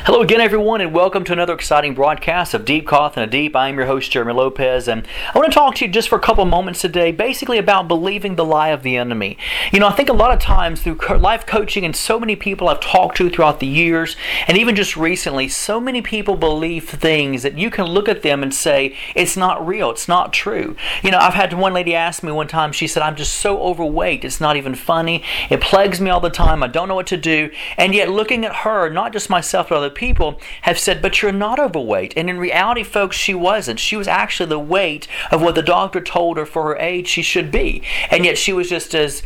Hello again, everyone, and welcome to another exciting broadcast of Deep Caught in a Deep. I'm your host, Jeremy Lopez, and I want to talk to you just for a couple moments today, basically about believing the lie of the enemy. I think a lot of times through life coaching and so many people I've talked to throughout the years, and even just recently, so many people believe things that you can look at them and say, it's not real, it's not true. I've had one lady ask me one time, she said, I'm just so overweight, it's not even funny, it plagues me all the time, I don't know what to do, and yet looking at her, not just myself but other people have said, but you're not overweight. And in reality, folks, she wasn't. She was actually the weight of what the doctor told her for her age she should be. And yet she was just as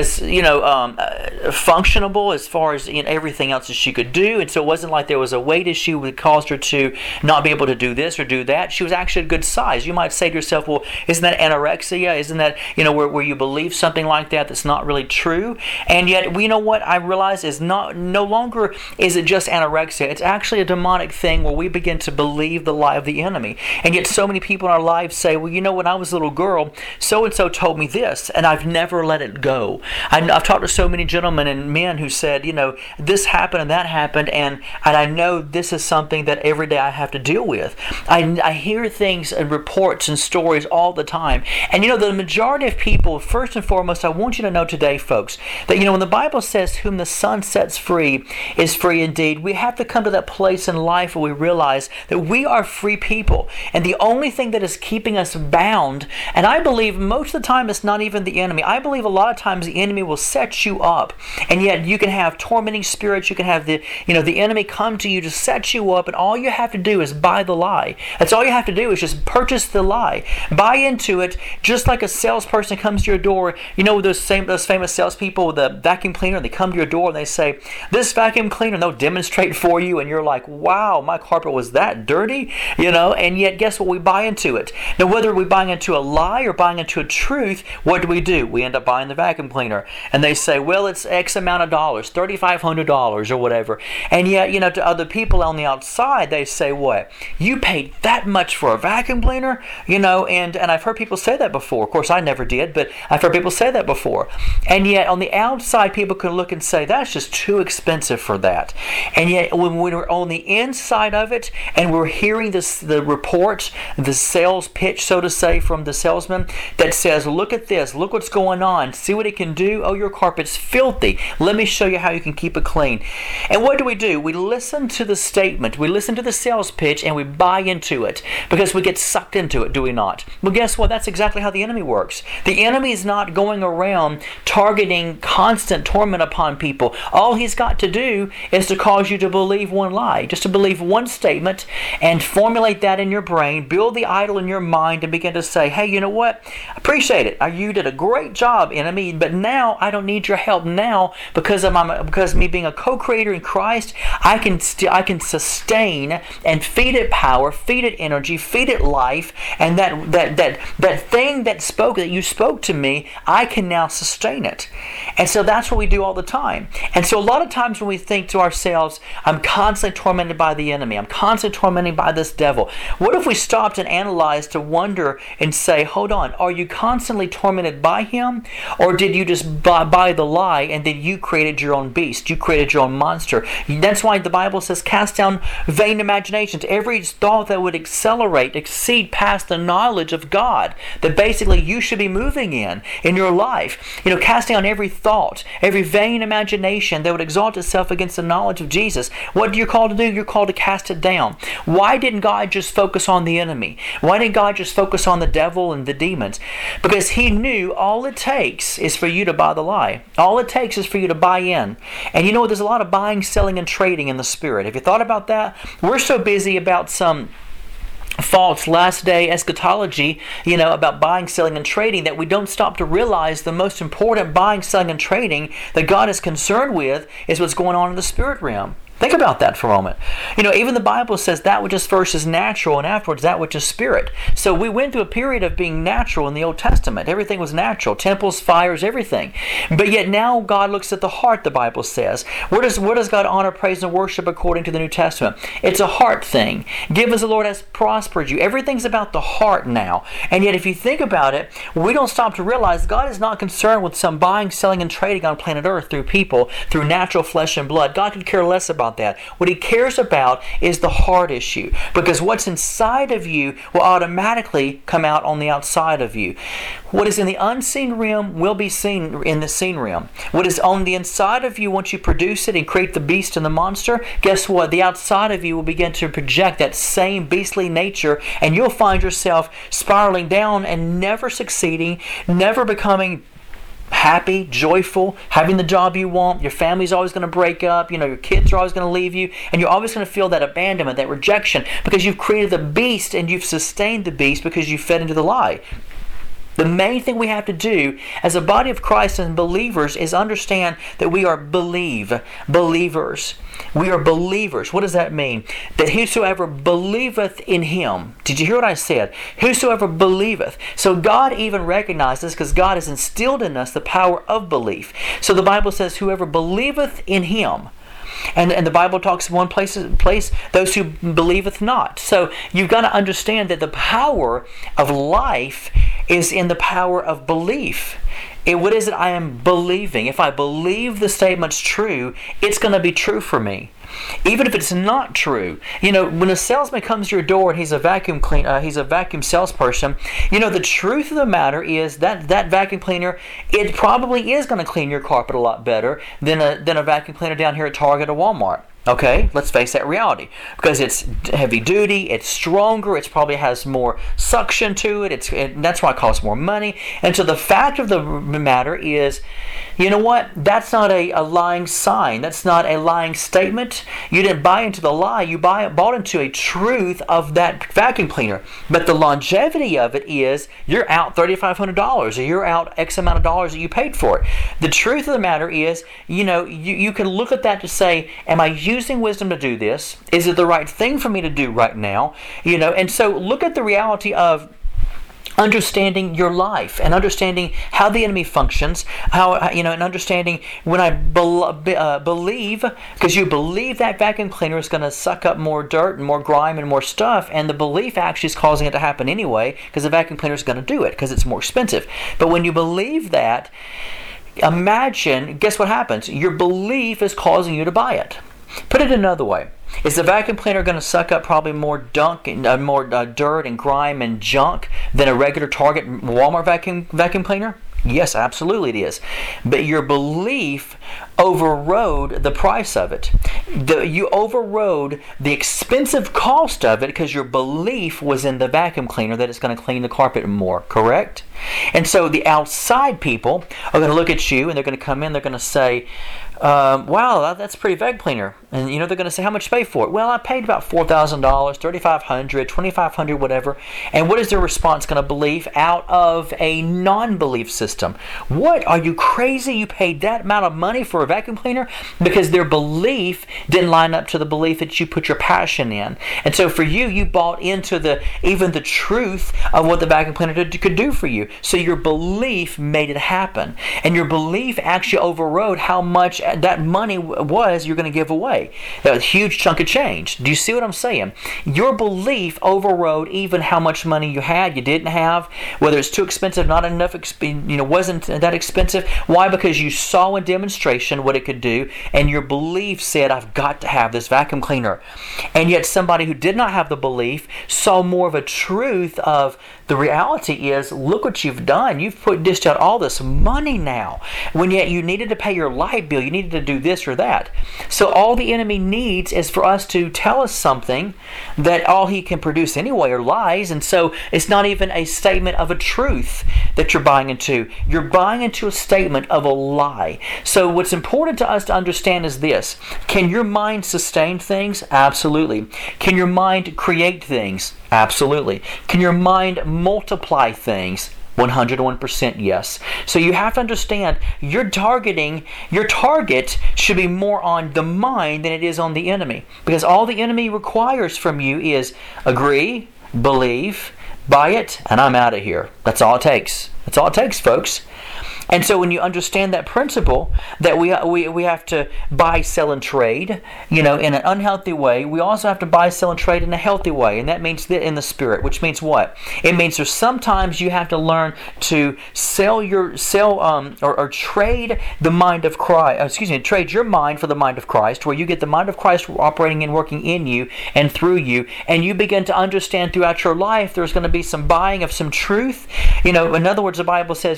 functionable as far as everything else that she could do. And so it wasn't like there was a weight issue that caused her to not be able to do this or do that. She was actually a good size. You might say to yourself, well, isn't that anorexia? Isn't that, where you believe something like that that's not really true? And yet, what I realize is no longer is it just anorexia. It's actually a demonic thing where we begin to believe the lie of the enemy. And yet so many people in our lives say, well, when I was a little girl, so-and-so told me this, and I've never let it go. I've talked to so many gentlemen and men who said, this happened and that happened, and I know this is something that every day I have to deal with. I hear things and reports and stories all the time. And the majority of people, first and foremost, I want you to know today, folks, that when the Bible says, whom the Son sets free is free indeed, we have to come to that place in life where we realize that we are free people, and the only thing that is keeping us bound, and I believe most of the time it's not even the enemy. I believe a lot of times the enemy will set you up, and yet you can have tormenting spirits, you can have the enemy come to you to set you up, and all you have to do is buy the lie. That's all you have to do is just purchase the lie, buy into it, just like a salesperson comes to your door. Those famous salespeople with the vacuum cleaner, they come to your door and they say, this vacuum cleaner, and they'll demonstrate for you, and you're like, wow, my carpet was that dirty, and yet guess what? We buy into it. Now, whether we buy into a lie or buying into a truth, what do? We end up buying the vacuum cleaner, and they say, well, it's X amount of dollars, $3,500 or whatever, and yet, to other people on the outside, they say, what? You paid that much for a vacuum cleaner? And I've heard people say that before. Of course, I never did, but I've heard people say that before, and yet on the outside, people can look and say, that's just too expensive for that, and yet when we're on the inside of it and we're hearing the report, the sales pitch, so to say, from the salesman that says, look at this, look what's going on, see what it can do, oh, your carpet's filthy, let me show you how you can keep it clean. And what do? We listen to the statement, we listen to the sales pitch, and we buy into it because we get sucked into it, do we not? Well, guess what? That's exactly how the enemy works. The enemy is not going around targeting constant torment upon people. All he's got to do is to cause you to believe one lie, just to believe one statement and formulate that in your brain, build the idol in your mind, and begin to say, hey, you know what? Appreciate it. You did a great job, enemy, but now I don't need your help now because of me being a co-creator in Christ. I can sustain and feed it power, feed it energy, feed it life, and that thing that you spoke to me, I can now sustain it. And so that's what we do all the time. And so a lot of times when we think to ourselves, I'm constantly tormented by the enemy, I'm constantly tormented by this devil. What if we stopped and analyzed to wonder and say, hold on, are you constantly tormented by him? Or did you just buy the lie and then you created your own beast, you created your own monster? That's why the Bible says, cast down vain imaginations, every thought that would exceed past the knowledge of God that basically you should be moving in your life. Cast down every thought, every vain imagination that would exalt itself against the knowledge of Jesus. What are you called to do? You're called to cast it down. Why didn't God just focus on the enemy? Why didn't God just focus on the devil and the demons? Because he knew all it takes is for you to buy the lie. All it takes is for you to buy in. And there's a lot of buying, selling, and trading in the spirit. Have you thought about that? We're so busy about some false last day eschatology, about buying, selling, and trading, that we don't stop to realize the most important buying, selling, and trading that God is concerned with is what's going on in the spirit realm. Think about that for a moment. Even the Bible says that which is first is natural, and afterwards that which is spirit. So we went through a period of being natural in the Old Testament. Everything was natural. Temples, fires, everything. But yet now God looks at the heart, the Bible says. Where does God honor, praise, and worship according to the New Testament? It's a heart thing. Give as the Lord has prospered you. Everything's about the heart now. And yet if you think about it, we don't stop to realize God is not concerned with some buying, selling, and trading on planet Earth through people, through natural flesh and blood. God could care less about about that. What he cares about is the heart issue, because what's inside of you will automatically come out on the outside of you. What is in the unseen realm will be seen in the seen realm. What is on the inside of you, once you produce it and create the beast and the monster, guess what? The outside of you will begin to project that same beastly nature, and you'll find yourself spiraling down and never succeeding, never becoming happy, joyful, having the job you want. Your family's always going to break up. Your kids are always going to leave you, and you're always going to feel that abandonment, that rejection, because you've created the beast and you've sustained the beast because you fed into the lie. The main thing we have to do as a body of Christ and believers is understand that we are believers. We are believers. What does that mean? That whosoever believeth in Him. Did you hear what I said? Whosoever believeth. So God even recognizes, because God has instilled in us the power of belief. So the Bible says, whoever believeth in Him. And the Bible talks in one place, those who believeth not. So you've got to understand that the power of life is in the power of belief. What is it I am believing? If I believe the statement's true, it's going to be true for me. Even if it's not true. When a salesman comes to your door and he's a vacuum salesperson, the truth of the matter is that vacuum cleaner, it probably is going to clean your carpet a lot better than a vacuum cleaner down here at Target or Walmart. Okay, let's face that reality. Because it's heavy duty, it's stronger, it probably has more suction to it, and that's why it costs more money. And so the fact of the matter is, you know what? That's not a lying sign. That's not a lying statement. You didn't buy into the lie. You bought into a truth of that vacuum cleaner. But the longevity of it is you're out $3,500 or you're out X amount of dollars that you paid for it. The truth of the matter is, you can look at that to say, am I using wisdom to do this? Is it the right thing for me to do right now? And so look at the reality of understanding your life and understanding how the enemy functions, and understanding when I believe, because you believe that vacuum cleaner is going to suck up more dirt and more grime and more stuff, and the belief actually is causing it to happen anyway, because the vacuum cleaner is going to do it because it's more expensive. But when you believe that, imagine, guess what happens? Your belief is causing you to buy it. Put it another way. Is the vacuum cleaner going to suck up probably more dirt and grime and junk than a regular Target Walmart vacuum cleaner? Yes, absolutely it is. But your belief overrode the price of it. You overrode the expensive cost of it because your belief was in the vacuum cleaner that it's going to clean the carpet more, correct? And so the outside people are going to look at you and they're going to come in, they're going to say, wow, that's a pretty vacuum cleaner. And they're going to say, how much you pay for it? Well, I paid about $4,000, $3,500, $2,500, whatever. And what is their response going to believe out of a non-belief system? What? Are you crazy? You paid that amount of money for a vacuum cleaner? Because their belief didn't line up to the belief that you put your passion in. And so for you bought into even the truth of what the vacuum cleaner could do for you. So your belief made it happen. And your belief actually overrode how much that money was you're going to give away. That was a huge chunk of change. Do you see what I'm saying? Your belief overrode even how much money you had, you didn't have, whether it's too expensive, not enough, wasn't that expensive. Why? Because you saw a demonstration what it could do, and your belief said, I've got to have this vacuum cleaner. And yet somebody who did not have the belief saw more of a truth of the reality is, look what you've done. You've dished out all this money now, when yet you needed to pay your light bill. You needed to do this or that. So all the enemy needs is for us to tell us something that all he can produce anyway are lies. And so it's not even a statement of a truth that you're buying into. You're buying into a statement of a lie. So what's important to us to understand is this. Can your mind sustain things? Absolutely. Can your mind create things? Absolutely. Can your mind multiply things? 101% yes. So you have to understand your target should be more on the mind than it is on the enemy. Because all the enemy requires from you is agree, believe, buy it, and I'm out of here. That's all it takes. That's all it takes, folks. And so when you understand that principle, that we have to buy, sell, and trade, in an unhealthy way, we also have to buy, sell, and trade in a healthy way. And that means that in the Spirit, which means what? It means there's sometimes you have to learn to or trade the mind of Christ, trade your mind for the mind of Christ, where you get the mind of Christ operating and working in you and through you, and you begin to understand throughout your life there's going to be some buying of some truth. In other words, the Bible says,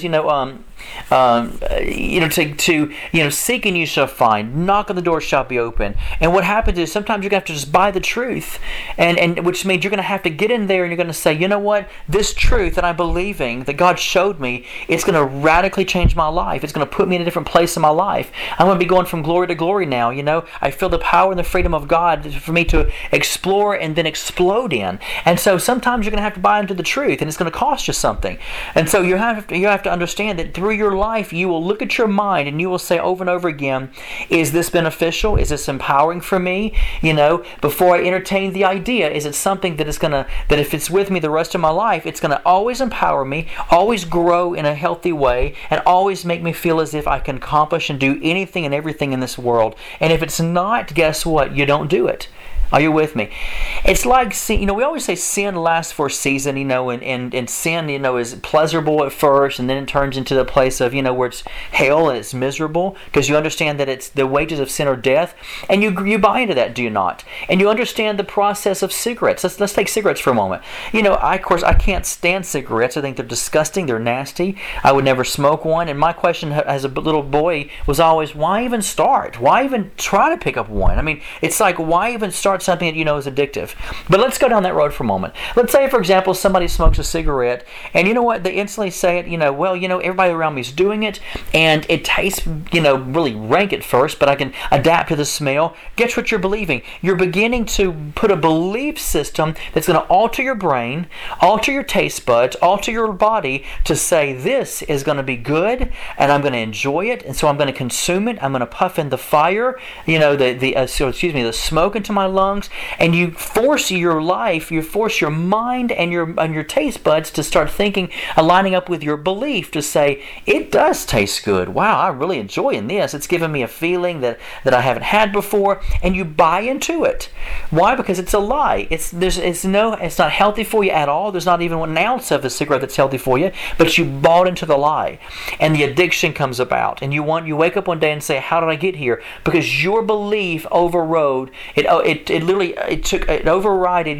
seek and you shall find, knock on the door shall be open. And what happens is sometimes you're going to have to just buy the truth, and which means you're going to have to get in there and you're going to say, you know what, this truth that I'm believing, that God showed me, it's going to radically change my life. It's going to put me in a different place in my life. I'm going to be going from glory to glory now. I feel the power and the freedom of God for me to explore and then explode in. And so sometimes you're going to have to buy into the truth, and it's going to cost you something. And so you have to understand that through your life, you will look at your mind and you will say over and over again, is this beneficial? Is this empowering for me? Before I entertain the idea, is it something that if it's with me the rest of my life, it's going to always empower me, always grow in a healthy way, and always make me feel as if I can accomplish and do anything and everything in this world. And if it's not, guess what? You don't do it. Are you with me? It's like, we always say sin lasts for a season, and sin, is pleasurable at first, and then it turns into the place of, where it's hell and it's miserable, because you understand that it's the wages of sin or death, and you buy into that, do you not? And you understand the process of cigarettes. Let's take cigarettes for a moment. Of course, I can't stand cigarettes. I think they're disgusting. They're nasty. I would never smoke one. And my question as a little boy was always, why even start? Why even try to pick up one? I mean, it's like, why even start something that is addictive? But let's go down that road for a moment. Let's say, for example, somebody smokes a cigarette, and you know what? They instantly say it, everybody around me is doing it, and it tastes, really rank at first, but I can adapt to the smell. Guess what you're believing? You're beginning to put a belief system that's going to alter your brain, alter your taste buds, alter your body to say, this is going to be good, and I'm going to enjoy it, and so I'm going to consume it. I'm going to puff in the fire, the smoke into my lungs, and you force your mind and your taste buds to start thinking, lining up with your belief to say, it does taste good. Wow, I'm really enjoying this. It's giving me a feeling that I haven't had before, and you buy into it. Why? Because it's a lie. It's not healthy for you at all. There's not even 1 ounce of a cigarette that's healthy for you, but you bought into the lie, and the addiction comes about, and you wake up one day and say, how did I get here? Because your belief overrode it. It overrided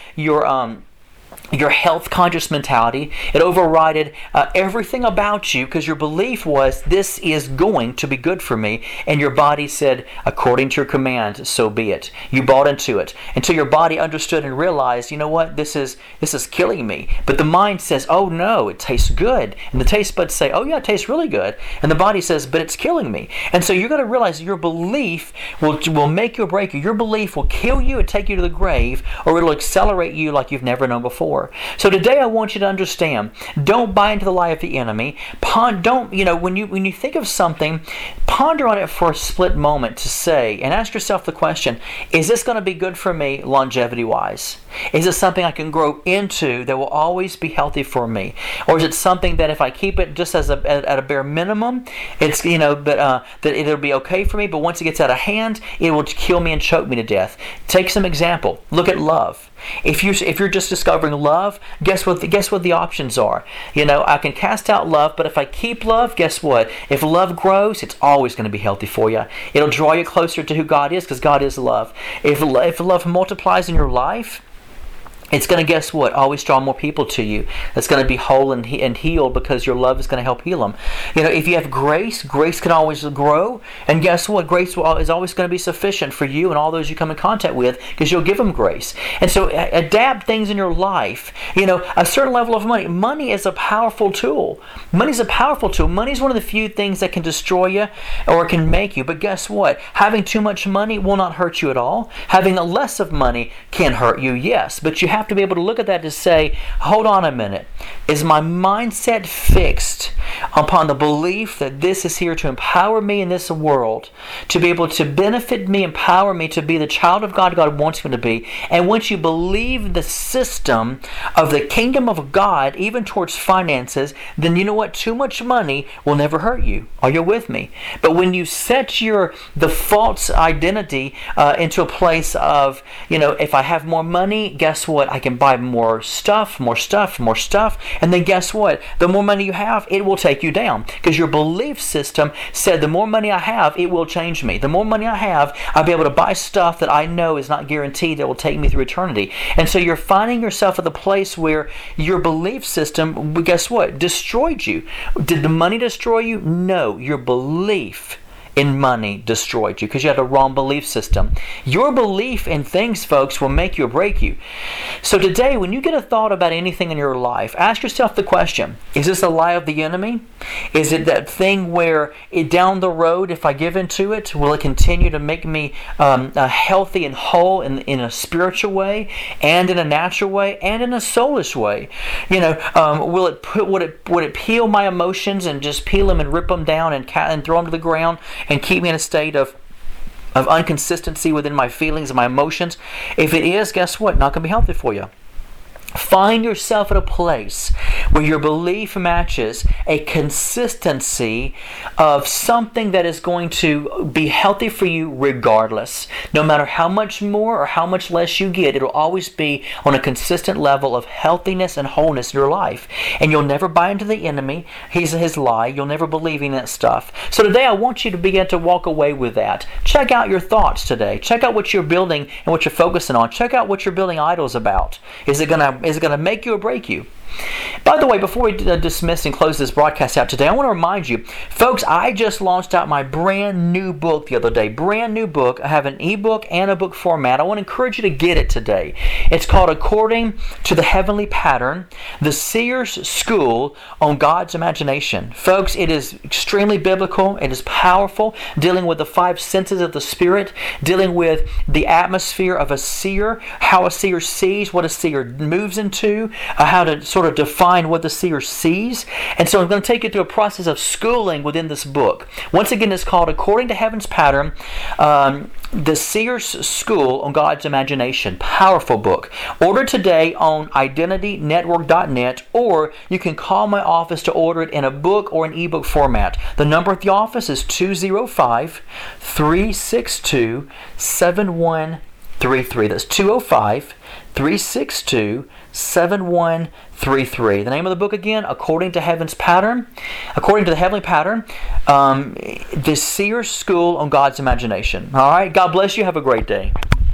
your health conscious mentality. It overrided everything about you, because your belief was, this is going to be good for me, and your body said, according to your command, so be it. You bought into it until your body understood and realized, you know what, this is killing me. But the mind says, oh no, it tastes good, and the taste buds say, oh yeah, it tastes really good, and the body says, but it's killing me. And so you're going to realize your belief will make you or break you. Your belief will kill you and take you to the grave, or it'll accelerate you like you've never known before. So today I want you to understand, don't buy into the lie of the enemy. When you think of something, ponder on it for a split moment to say, and ask yourself the question, is this going to be good for me longevity-wise? Is this something I can grow into that will always be healthy for me? Or is it something that if I keep it just at a bare minimum, it's that it'll be okay for me, but once it gets out of hand, it will kill me and choke me to death? Take some example. Look at love. If you're just discovering love, guess what the options are? I can cast out love, but if I keep love, guess what? If love grows, it's always going to be healthy for you. It'll draw you closer to who God is, because God is love. If love multiplies in your life, it's going to, guess what, always draw more people to you. That's going to be whole and healed, because your love is going to help heal them. If you have grace can always grow. And guess what? Grace is always going to be sufficient for you and all those you come in contact with, because you'll give them grace. And so adapt things in your life. A certain level of money. Money is a powerful tool. Money is a powerful tool. Money is one of the few things that can destroy you or can make you. But guess what? Having too much money will not hurt you at all. Having less of money can hurt you, yes. But you have to be able to look at that to say, hold on a minute. Is my mindset fixed upon the belief that this is here to empower me in this world, to be able to benefit me, empower me to be the child of God God wants me to be? And once you believe the system of the kingdom of God, even towards finances, then you know what? Too much money will never hurt you. Are you with me? But when you set the false identity into a place of, if I have more money, guess what? I can buy more stuff. And then guess what? The more money you have, it will take you down. Because your belief system said the more money I have, it will change me. The more money I have, I'll be able to buy stuff that I know is not guaranteed that will take me through eternity. And so you're finding yourself at the place where your belief system, guess what? Destroyed you. Did the money destroy you? No. Your belief in money destroyed you because you had a wrong belief system. Your belief in things, folks, will make you or break you. So today, when you get a thought about anything in your life, ask yourself the question, is this a lie of the enemy? Is it that thing where down the road, if I give into it, will it continue to make me healthy and whole in a spiritual way, and in a natural way, and in a soulish way? Would it peel my emotions and just peel them and rip them down and throw them to the ground and keep me in a state of inconsistency within my feelings and my emotions? If it is, guess what? Not going to be healthy for you. Find yourself at a place where your belief matches a consistency of something that is going to be healthy for you regardless. No matter how much more or how much less you get, it'll always be on a consistent level of healthiness and wholeness in your life. And you'll never buy into the enemy, his lie. You'll never believe in that stuff. So today I want you to begin to walk away with that. Check out your thoughts today. Check out what you're building and what you're focusing on. Check out what you're building idols about. Is it going to make you or break you? By the way, before we dismiss and close this broadcast out today, I want to remind you, folks, I just launched out my brand new book the other day. Brand new book. I have an ebook and a book format. I want to encourage you to get it today. It's called According to the Heavenly Pattern, The Seer's School on God's Imagination. Folks, it is extremely biblical. It is powerful, dealing with the 5 senses of the Spirit, dealing with the atmosphere of a seer, how a seer sees, what a seer moves into, how to sort of define what the seer sees. And so I'm going to take you through a process of schooling within this book. Once again, it's called According to Heaven's Pattern, The Seer's School on God's Imagination. Powerful book. Order today on IdentityNetwork.net, or you can call my office to order it in a book or an ebook format. The number at the office is 205-362-7133. That's 205-362-7133. The name of the book again, According to Heaven's Pattern, According to the Heavenly Pattern, The Seer's School on God's Imagination. All right, God bless you. Have a great day.